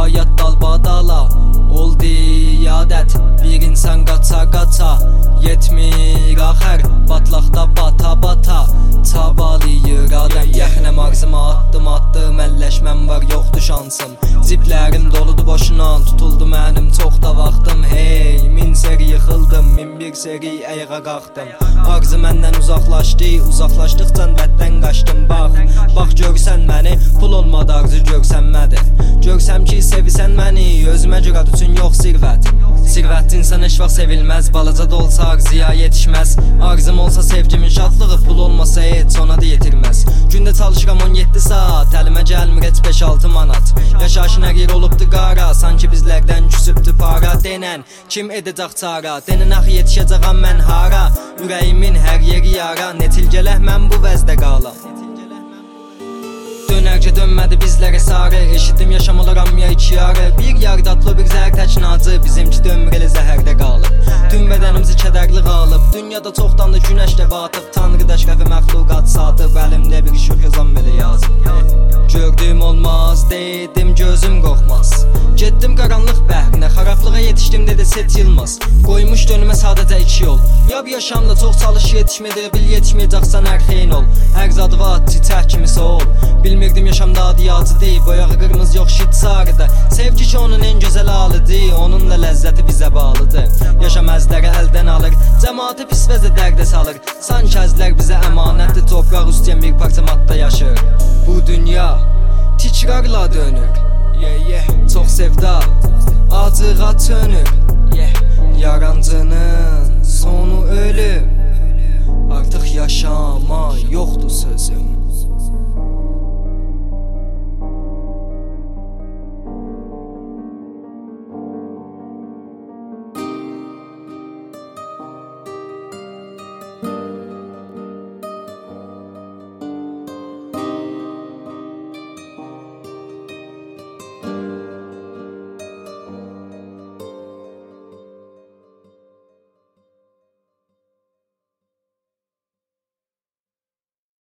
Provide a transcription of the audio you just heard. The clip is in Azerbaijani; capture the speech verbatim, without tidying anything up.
hayat dalbadala oldu adət. Bir insan qaça qaça yetmir axər, batlaqda bata bata çabalayır adam. Yaxınəm ağzıma atdım atdım, əlləşməm var yoxdur şansım. Ciblərim doludu boşuna, tutuldu mənim çox da vaxtım. Hey, min seri yıxıldım, min bir seri ayağa qalxdım. Ağzı məndən uzaqlaşdı, uzaqlaşdıqca bəddən qaçdım. Bax, bax görsən məni, pul olmadı arzu görsənmədi. Görsəm ki sevisən məni, özümə görə üçün yox sirvət. Sirvət insan heç vaxt sevilməz, balaca da olsa arzuya yetişməz. Arzum olsa sevgimin şadlığı, pul olmasa heç ona da yetirməz. Gündə çalışıram on yeddi saat, əlimə gəlmir heç beş altı manat. Yaşayışın hər yer olubdu qara, sanki bizlərdən küsübdü para. Denən kim edəcək çara, denən axı yetişəcəyəm mən hara. Ürəyimin hər yeri yara, netil gələ mən bu vəzdə qalam. Dönərcə dönmədi bizlərə sarı, eşitdim yaşamalar amma iki yarı. Bir yar dadlı bir zəhər təkinacı, bizimki dönmür elə zəhərdə qalıb. Tüm bədənimizi kədərli qalıb, dünyada çoxdan da günəş də batıb. Tanrı dəşrəfi məxluqat satıb, əlimdə bir şux yazam belə yazıb. Gördüyüm olmaz, dedim gözüm qorxmaz. Getdim qaranlıq bəhrinə, xarablığa yetişdim dedi set yılmaz. Qoymuşdu önümə sadəcə iki yol, ya bir yaşamda çox çalış yetişmədə bil, yetişməyəcəksən hər xeyin ol. Hər zadı var, çiçək kimisi ol. Bilmirdim yaşamda adiyacı deyib, boyağı qırmızı yox şit sarıda. Sevgi ki onun en gözəl halıdır, onunla ləzzəti bizə bağlıdır. Yaşam əzləri əldən alır, cəmaatı pis vəzə dərdə salır. Sanki əzlər bizə əmanətdir, topraq üstəyən bir parça maddə yaşır. Bu dünya tikrarla dönür, yeah, yeah. Çox sevda acığa çönür, yeah. Yarancının sonu ölüm, artıq yaşama yoxdur söz.